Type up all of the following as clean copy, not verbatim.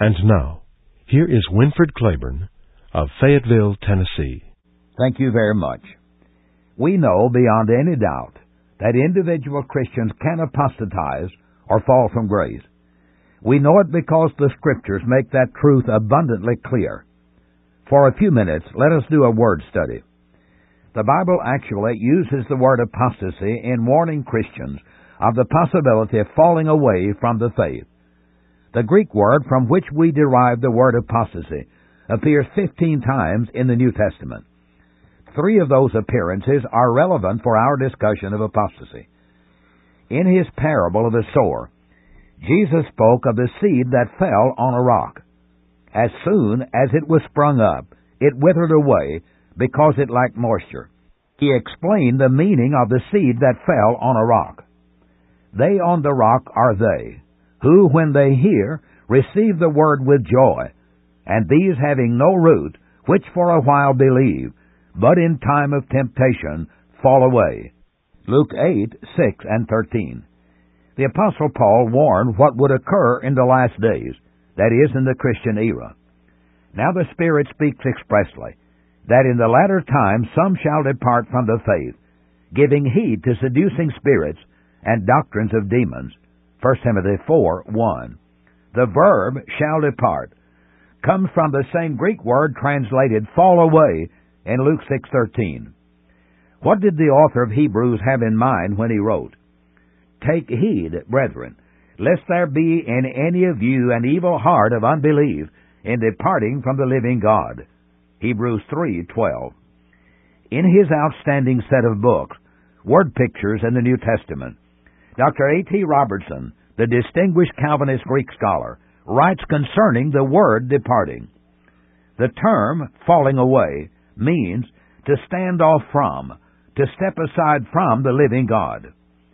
And now, here is Winford Claiborne of Fayetteville, Tennessee. Thank you very much. We know beyond any doubt that individual Christians can apostatize or fall from grace. We know it because the Scriptures make that truth abundantly clear. For a few minutes, let us do a word study. The Bible actually uses the word apostasy in warning Christians of the possibility of falling away from the faith. The Greek word from which we derive the word apostasy appears 15 times in the New Testament. 3 of those appearances are relevant for our discussion of apostasy. In his parable of the sower, Jesus spoke of the seed that fell on a rock. As soon as it was sprung up, it withered away because it lacked moisture. He explained the meaning of the seed that fell on a rock. They on the rock are they, who, when they hear, receive the word with joy, and these having no root, which for a while believe, but in time of temptation fall away. Luke 8, 6 and 13. The Apostle Paul warned what would occur in the last days, that is, in the Christian era. Now the Spirit speaks expressly, that in the latter time some shall depart from the faith, giving heed to seducing spirits and doctrines of demons. 1 Timothy 4, 1. The verb shall depart comes from the same Greek word translated fall away in Luke 6:13. What did the author of Hebrews have in mind when he wrote, "Take heed, brethren, lest there be in any of you an evil heart of unbelief in departing from the living God"? Hebrews 3:12. In his outstanding set of books, Word Pictures in the New Testament, Dr. A.T. Robertson, the distinguished Calvinist Greek scholar, writes concerning the word departing. The term falling away means to stand off from, to step aside from the living God.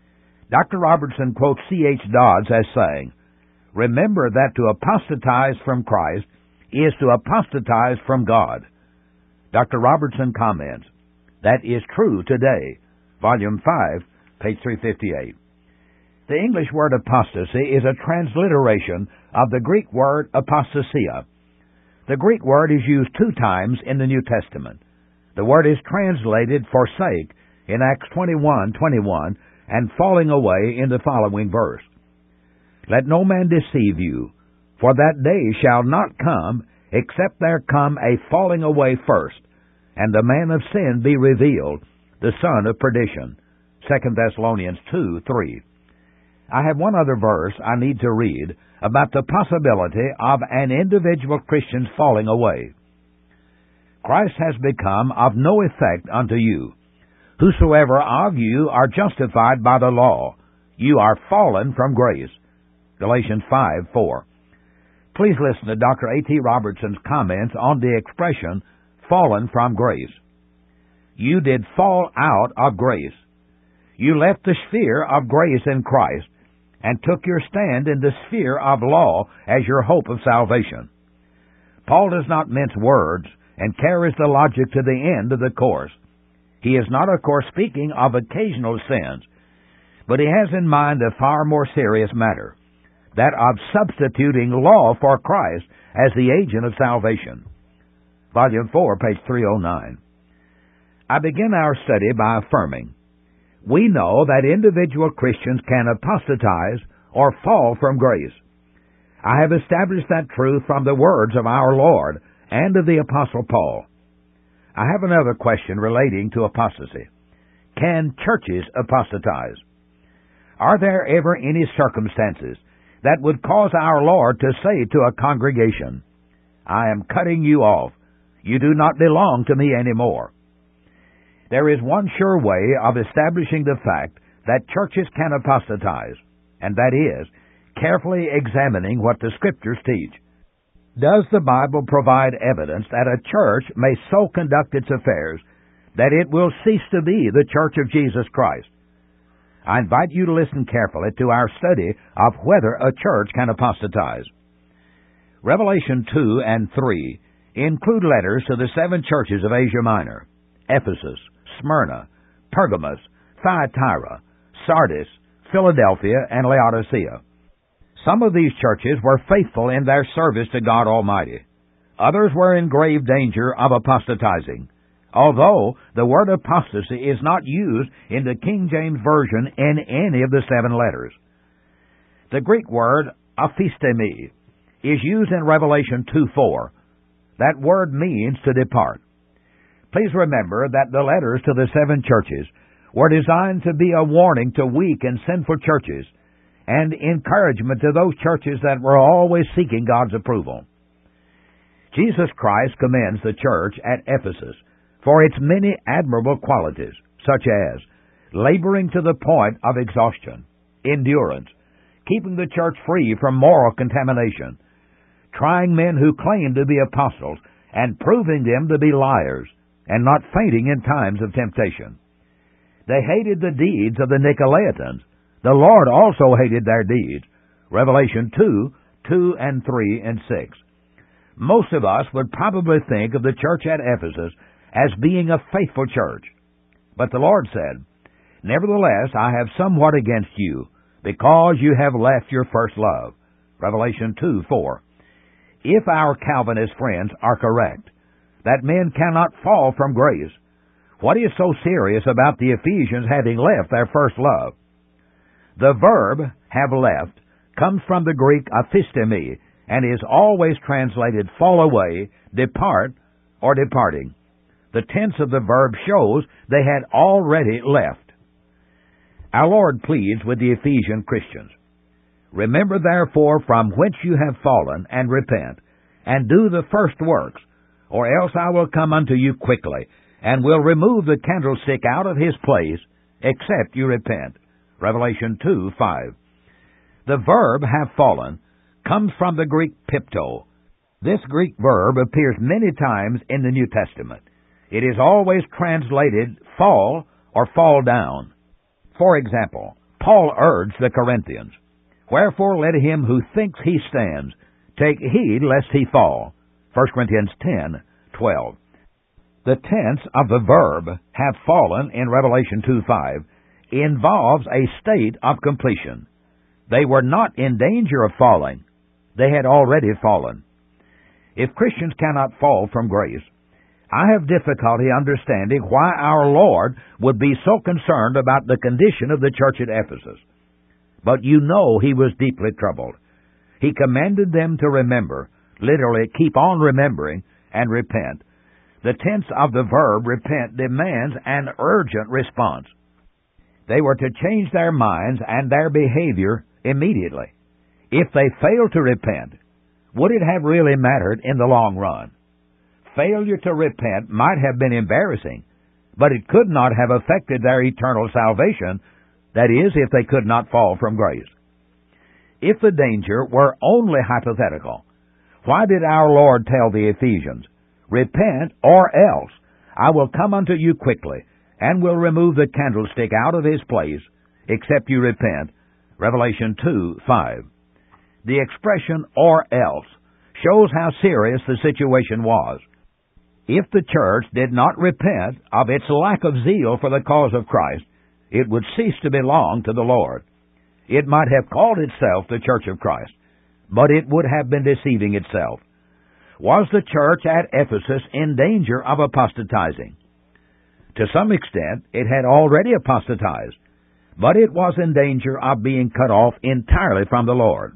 Dr. Robertson quotes C.H. Dodds as saying, "Remember that to apostatize from Christ is to apostatize from God." Dr. Robertson comments, "That is true today." Volume 5, page 358. The English word apostasy is a transliteration of the Greek word apostasia. The Greek word is used 2 times in the New Testament. The word is translated forsake in Acts 21:21 and falling away in the following verse. "Let no man deceive you, for that day shall not come, except there come a falling away first, and the man of sin be revealed, the son of perdition." 2 Thessalonians 2:3. I have one other verse I need to read about the possibility of an individual Christian's falling away. "Christ has become of no effect unto you. Whosoever of you are justified by the law, you are fallen from grace." Galatians 5:4. Please listen to Dr. A.T. Robertson's comments on the expression, fallen from grace. You did fall out of grace. You left the sphere of grace in Christ and took your stand in the sphere of law as your hope of salvation. Paul does not mince words and carries the logic to the end of the course. He is not, of course, speaking of occasional sins, but he has in mind a far more serious matter, that of substituting law for Christ as the agent of salvation. Volume 4, page 309. I begin our study by affirming, we know that individual Christians can apostatize or fall from grace. I have established that truth from the words of our Lord and of the Apostle Paul. I have another question relating to apostasy. Can churches apostatize? Are there ever any circumstances that would cause our Lord to say to a congregation, "I am cutting you off. You do not belong to me anymore"? There is one sure way of establishing the fact that churches can apostatize, and that is carefully examining what the Scriptures teach. Does the Bible provide evidence that a church may so conduct its affairs that it will cease to be the Church of Jesus Christ? I invite you to listen carefully to our study of whether a church can apostatize. Revelation 2 and 3 include letters to the 7 churches of Asia Minor: Ephesus, Smyrna, Pergamos, Thyatira, Sardis, Philadelphia, and Laodicea. Some of these churches were faithful in their service to God Almighty. Others were in grave danger of apostatizing, although the word apostasy is not used in the King James Version in any of the 7 letters. The Greek word aphistemi is used in Revelation 2:4. That word means to depart. Please remember that the letters to the 7 churches were designed to be a warning to weak and sinful churches and encouragement to those churches that were always seeking God's approval. Jesus Christ commends the church at Ephesus for its many admirable qualities, such as laboring to the point of exhaustion, endurance, keeping the church free from moral contamination, trying men who claim to be apostles and proving them to be liars, and not fainting in times of temptation. They hated the deeds of the Nicolaitans. The Lord also hated their deeds. Revelation 2:2 and 3 and 6. Most of us would probably think of the church at Ephesus as being a faithful church. But the Lord said, "Nevertheless, I have somewhat against you, because you have left your first love." Revelation 2:4. If our Calvinist friends are correct, that men cannot fall from grace, what is so serious about the Ephesians having left their first love? The verb, have left, comes from the Greek aphistemi, and is always translated fall away, depart, or departing. The tense of the verb shows they had already left. Our Lord pleads with the Ephesian Christians, "Remember therefore from whence you have fallen, and repent, and do the first works, or else I will come unto you quickly, and will remove the candlestick out of his place, except you repent." Revelation 2:5. The verb have fallen comes from the Greek pipto. This Greek verb appears many times in the New Testament. It is always translated fall or fall down. For example, Paul urged the Corinthians, "Wherefore let him who thinks he stands take heed lest he fall." 1 Corinthians 10:12. The tense of the verb have fallen in Revelation 2:5 involves a state of completion. They were not in danger of falling. They had already fallen. If Christians cannot fall from grace, I have difficulty understanding why our Lord would be so concerned about the condition of the church at Ephesus. But you know He was deeply troubled. He commanded them to remember, literally keep on remembering, and repent. The tense of the verb repent demands an urgent response. They were to change their minds and their behavior immediately. If they failed to repent, would it have really mattered in the long run? Failure to repent might have been embarrassing, but it could not have affected their eternal salvation, that is, if they could not fall from grace. If the danger were only hypothetical, why did our Lord tell the Ephesians, "Repent, or else I will come unto you quickly, and will remove the candlestick out of his place, except you repent"? Revelation 2:5. The expression, "or else," shows how serious the situation was. If the church did not repent of its lack of zeal for the cause of Christ, it would cease to belong to the Lord. It might have called itself the Church of Christ, but it would have been deceiving itself. Was the church at Ephesus in danger of apostatizing? To some extent, it had already apostatized, but it was in danger of being cut off entirely from the Lord.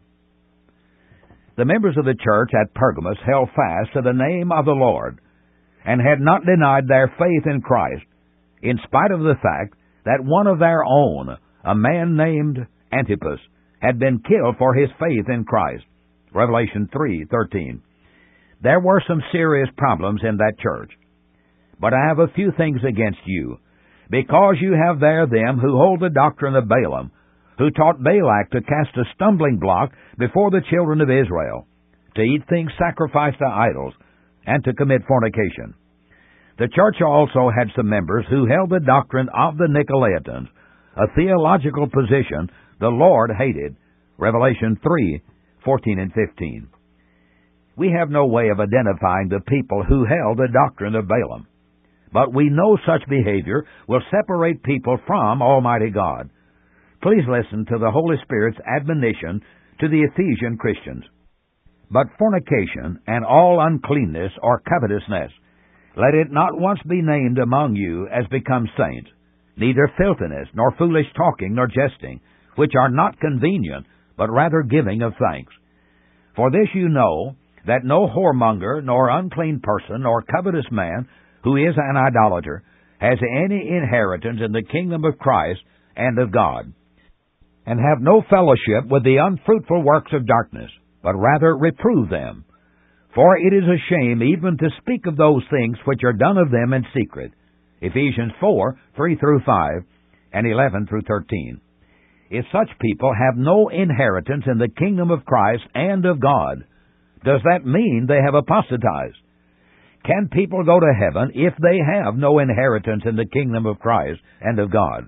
The members of the church at Pergamos held fast to the name of the Lord and had not denied their faith in Christ, in spite of the fact that one of their own, a man named Antipas, had been killed for his faith in Christ. Revelation 3:13. There were some serious problems in that church. But I have a few things against you, because you have there them who hold the doctrine of Balaam, who taught Balak to cast a stumbling block before the children of Israel, to eat things sacrificed to idols, and to commit fornication. The church also had some members who held the doctrine of the Nicolaitans, a theological position the Lord hated. Revelation 3:14 and 15. We have no way of identifying the people who held the doctrine of Balaam, but we know such behavior will separate people from Almighty God. Please listen to the Holy Spirit's admonition to the Ephesian Christians. But fornication and all uncleanness or covetousness, let it not once be named among you as becomes saints, neither filthiness, nor foolish talking, nor jesting, which are not convenient, but rather giving of thanks. For this you know, that no whoremonger, nor unclean person, nor covetous man, who is an idolater, has any inheritance in the kingdom of Christ and of God. And have no fellowship with the unfruitful works of darkness, but rather reprove them. For it is a shame even to speak of those things which are done of them in secret. Ephesians 4, 3 through 5, and 11 through 13. If such people have no inheritance in the kingdom of Christ and of God, does that mean they have apostatized? Can people go to heaven if they have no inheritance in the kingdom of Christ and of God?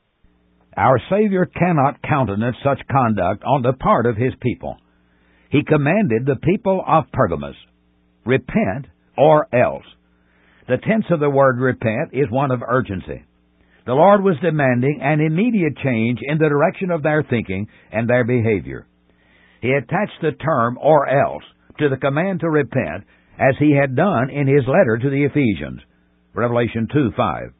Our Savior cannot countenance such conduct on the part of His people. He commanded the people of Pergamos, repent or else. The tense of the word repent is one of urgency. The Lord was demanding an immediate change in the direction of their thinking and their behavior. He attached the term or else to the command to repent, as He had done in His letter to the Ephesians. Revelation 2:5.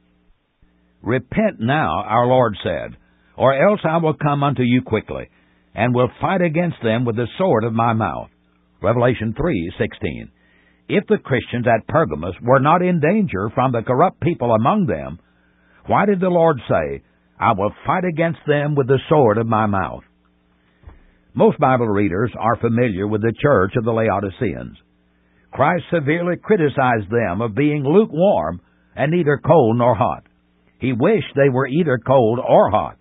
Repent now, our Lord said, or else I will come unto you quickly, and will fight against them with the sword of my mouth. Revelation 3:16. If the Christians at Pergamos were not in danger from the corrupt people among them, why did the Lord say, I will fight against them with the sword of my mouth? Most Bible readers are familiar with the church of the Laodiceans. Christ severely criticized them of being lukewarm and neither cold nor hot. He wished they were either cold or hot.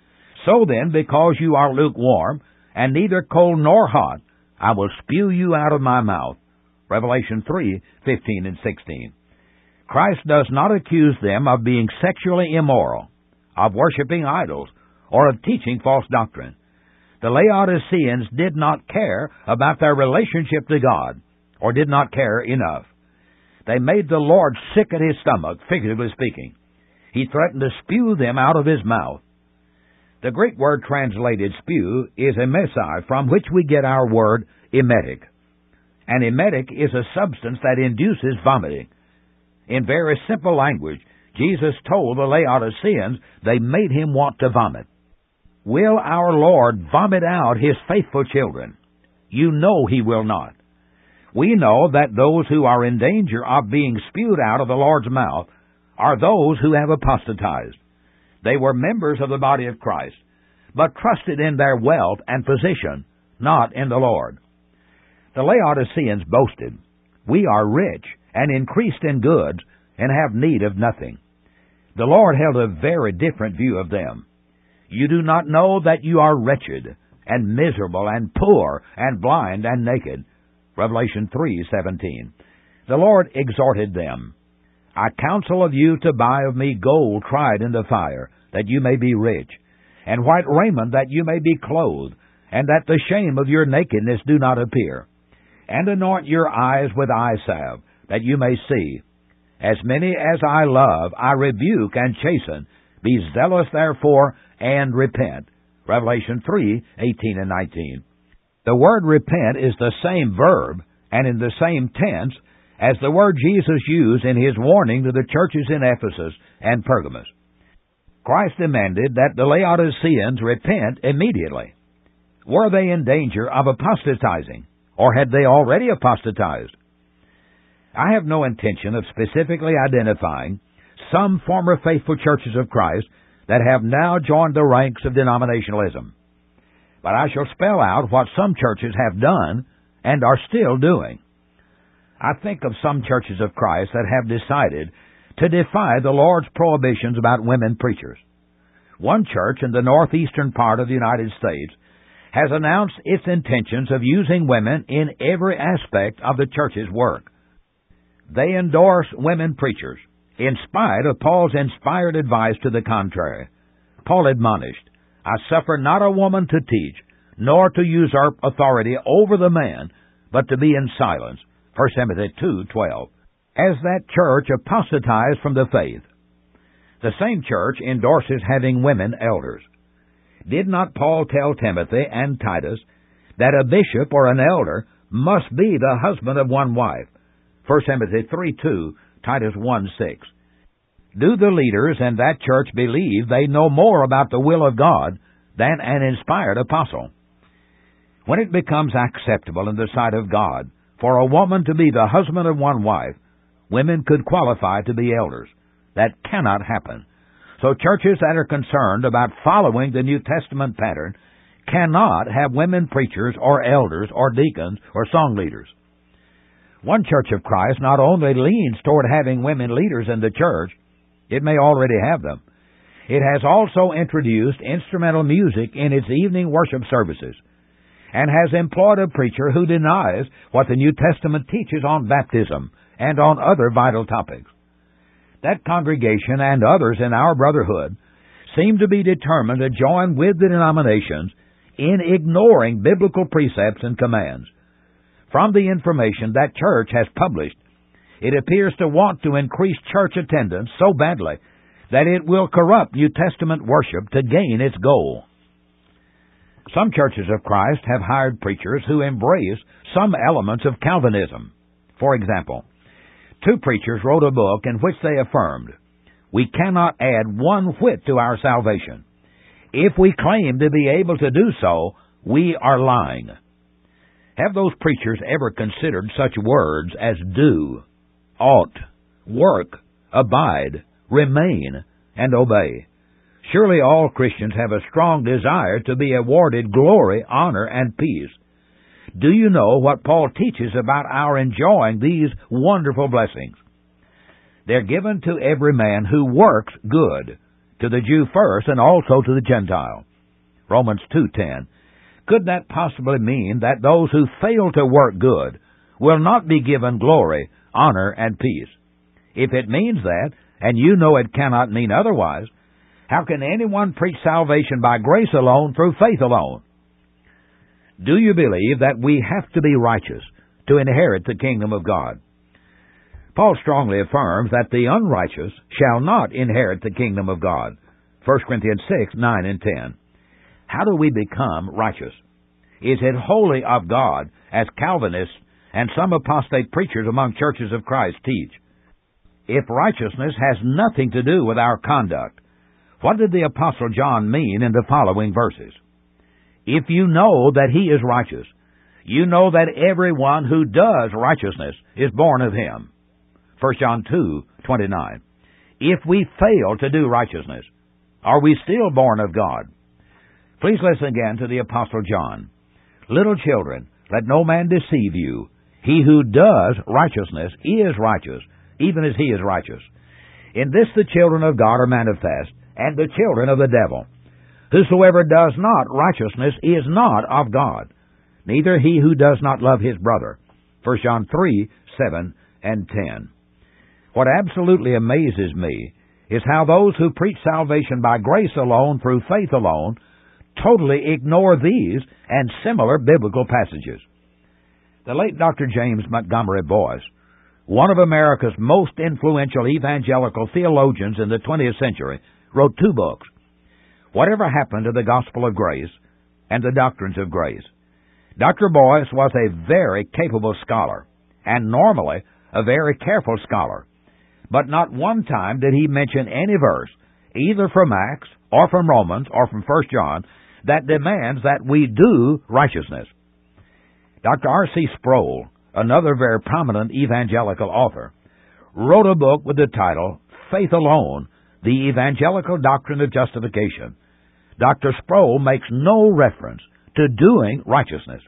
So then, because you are lukewarm and neither cold nor hot, I will spew you out of my mouth. Revelation 3:15 and 16. Christ does not accuse them of being sexually immoral, of worshiping idols, or of teaching false doctrine. The Laodiceans did not care about their relationship to God, or did not care enough. They made the Lord sick at His stomach, figuratively speaking. He threatened to spew them out of His mouth. The Greek word translated spew is emesi, from which we get our word emetic. An emetic is a substance that induces vomiting. In very simple language, Jesus told the Laodiceans they made Him want to vomit. Will our Lord vomit out His faithful children? You know He will not. We know that those who are in danger of being spewed out of the Lord's mouth are those who have apostatized. They were members of the body of Christ, but trusted in their wealth and position, not in the Lord. The Laodiceans boasted, we are rich and increased in goods and have need of nothing. The Lord held a very different view of them. You do not know that you are wretched and miserable and poor and blind and naked. Revelation 3:17. The Lord exhorted them, I counsel of you to buy of me gold tried in the fire, that you may be rich, and white raiment that you may be clothed, and that the shame of your nakedness do not appear. And anoint your eyes with eye salve, that you may see. As many as I love, I rebuke and chasten. Be zealous therefore, and repent. Revelation 3:18 and 19. The word repent is the same verb, and in the same tense, as the word Jesus used in His warning to the churches in Ephesus and Pergamos. Christ demanded that the Laodiceans repent immediately. Were they in danger of apostatizing, or had they already apostatized? I have no intention of specifically identifying some former faithful churches of Christ that have now joined the ranks of denominationalism. But I shall spell out what some churches have done and are still doing. I think of some churches of Christ that have decided to defy the Lord's prohibitions about women preachers. One church in the northeastern part of the United States has announced its intentions of using women in every aspect of the church's work. They endorse women preachers, in spite of Paul's inspired advice to the contrary. Paul admonished, I suffer not a woman to teach, nor to usurp authority over the man, but to be in silence. 1 Timothy 2:12. As that church apostatized from the faith. The same church endorses having women elders. Did not Paul tell Timothy and Titus that a bishop or an elder must be the husband of one wife. 1 Timothy 3:2, Titus 1:6. Do the leaders in that church believe they know more about the will of God than an inspired apostle? When it becomes acceptable in the sight of God for a woman to be the husband of one wife, women could qualify to be elders. That cannot happen. So churches that are concerned about following the New Testament pattern cannot have women preachers or elders or deacons or song leaders. One Church of Christ not only leans toward having women leaders in the church, it may already have them. It has also introduced instrumental music in its evening worship services and has employed a preacher who denies what the New Testament teaches on baptism and on other vital topics. That congregation and others in our brotherhood seem to be determined to join with the denominations in ignoring biblical precepts and commands. From the information that church has published, it appears to want to increase church attendance so badly that it will corrupt New Testament worship to gain its goal. Some churches of Christ have hired preachers who embrace some elements of Calvinism. For example, 2 preachers wrote a book in which they affirmed, "We cannot add one whit to our salvation. If we claim to be able to do so, we are lying." Have those preachers ever considered such words as do, ought, work, abide, remain, and obey? Surely all Christians have a strong desire to be awarded glory, honor, and peace. Do you know what Paul teaches about our enjoying these wonderful blessings? They're given to every man who works good, to the Jew first and also to the Gentile. Romans 2:10. Could that possibly mean that those who fail to work good will not be given glory, honor, and peace? If it means that, and you know it cannot mean otherwise, how can anyone preach salvation by grace alone through faith alone? Do you believe that we have to be righteous to inherit the kingdom of God? Paul strongly affirms that the unrighteous shall not inherit the kingdom of God. 1 Corinthians 6:9 and 10. How do we become righteous? Is it wholly of God, as Calvinists and some apostate preachers among churches of Christ teach? If righteousness has nothing to do with our conduct, what did the Apostle John mean in the following verses? If you know that he is righteous, you know that everyone who does righteousness is born of him. 1 John 2:29. If we fail to do righteousness, are we still born of God? Please listen again to the Apostle John. Little children, let no man deceive you. He who does righteousness is righteous, even as he is righteous. In this the children of God are manifest, and the children of the devil. Whosoever does not righteousness is not of God, neither he who does not love his brother. 1 John 3:7 and 10. What absolutely amazes me is how those who preach salvation by grace alone through faith alone totally ignore these and similar biblical passages. The late Dr. James Montgomery Boyce, one of America's most influential evangelical theologians in the 20th century, wrote 2 books, Whatever Happened to the Gospel of Grace and The Doctrines of Grace. Dr. Boyce was a very capable scholar, and normally a very careful scholar, but not one time did he mention any verse, either from Acts or from Romans or from 1 John, that demands that we do righteousness. Dr. R.C. Sproul, another very prominent evangelical author, wrote a book with the title, Faith Alone, The Evangelical Doctrine of Justification. Dr. Sproul makes no reference to doing righteousness.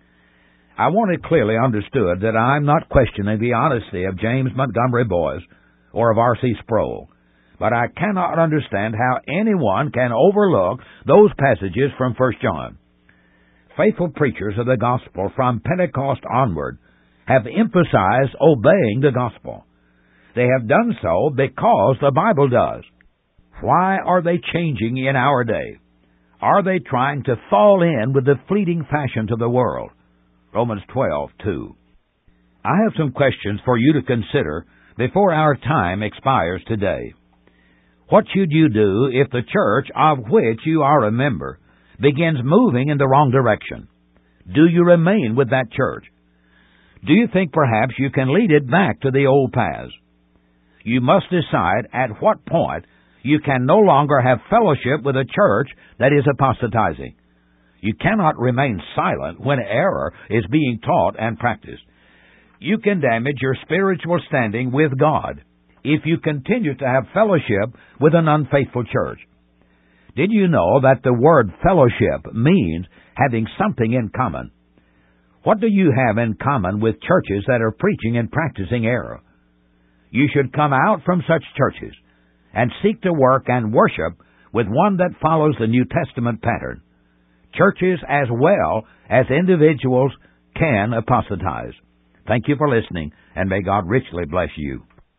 I want it clearly understood that I'm not questioning the honesty of James Montgomery Boyce or of R.C. Sproul, but I cannot understand how anyone can overlook those passages from 1 John. Faithful preachers of the gospel from Pentecost onward have emphasized obeying the gospel. They have done so because the Bible does. Why are they changing in our day? Are they trying to fall in with the fleeting fashions of the world? Romans 12:2. I have some questions for you to consider before our time expires today. What should you do if the church of which you are a member begins moving in the wrong direction? Do you remain with that church? Do you think perhaps you can lead it back to the old paths? You must decide at what point you can no longer have fellowship with a church that is apostatizing. You cannot remain silent when error is being taught and practiced. You can damage your spiritual standing with God if you continue to have fellowship with an unfaithful church. Did you know that the word fellowship means having something in common? What do you have in common with churches that are preaching and practicing error? You should come out from such churches and seek to work and worship with one that follows the New Testament pattern. Churches as well as individuals can apostatize. Thank you for listening, and may God richly bless you.